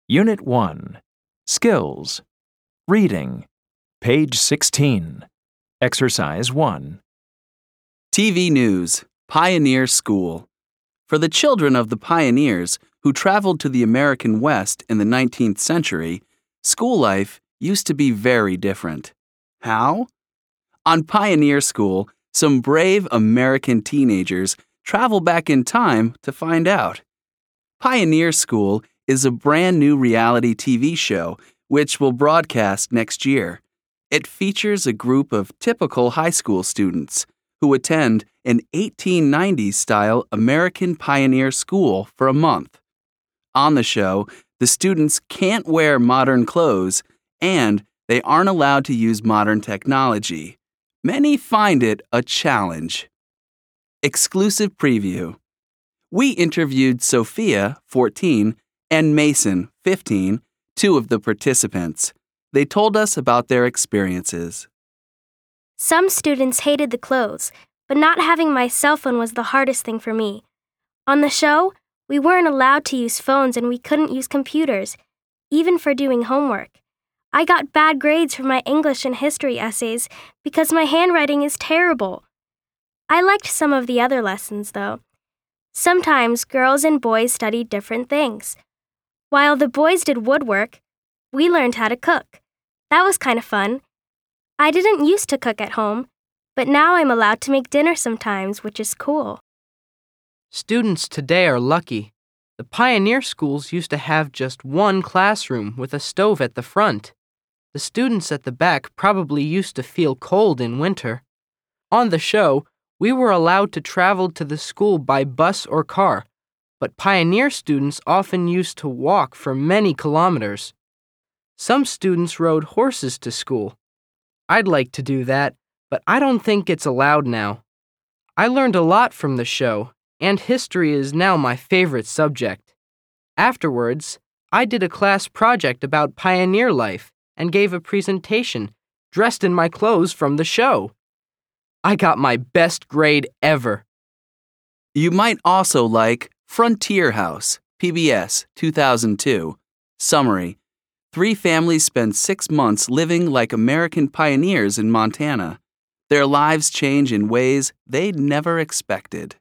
Unit 1. Skills. Reading. Page 16. Exercise 1. TV News, Pioneer School. For the children of the pioneers who traveled to the American West in the 19th century, school life used to be very different. How? On Pioneer School, some brave American teenagers travel back in time to find out. Pioneer School is a brand new reality TV show which will broadcast next year. It features a group of typical high school students who attend an 1890s-style American pioneer school for a month. On the show, the students can't wear modern clothes and they aren't allowed to use modern technology. Many find it a challenge. Exclusive preview. We interviewed Sophia, 14, and Mason, 15, two of the participants. They told us about their experiences. Some students hated the clothes, but not having my cell phone was the hardest thing for me. On the show, we weren't allowed to use phones and we couldn't use computers, even for doing homework. I got bad grades for my English and history essays because my handwriting is terrible. I liked some of the other lessons, though. Sometimes girls and boys studied different things. While the boys did woodwork, we learned how to cook. That was kind of fun. I didn't used to cook at home, but now I'm allowed to make dinner sometimes, which is cool. Students today are lucky. The pioneer schools used to have just one classroom with a stove at the front. The students at the back probably used to feel cold in winter. On the show, we were allowed to travel to the school by bus or car, but pioneer students often used to walk for many kilometers. Some students rode horses to school. I'd like to do that, but I don't think it's allowed now. I learned a lot from the show, and history is now my favorite subject. Afterwards, I did a class project about pioneer life and gave a presentation dressed in my clothes from the show. I got my best grade ever. You might also like Frontier House, PBS, 2002. Summary. 3 families spend 6 months living like American pioneers in Montana. Their lives change in ways they'd never expected.